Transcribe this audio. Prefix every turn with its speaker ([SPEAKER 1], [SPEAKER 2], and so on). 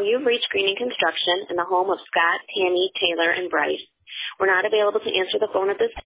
[SPEAKER 1] you've reached Greening Construction in the home of Scott, Tammy, Taylor, and Bryce. We're not available to answer the phone at this time.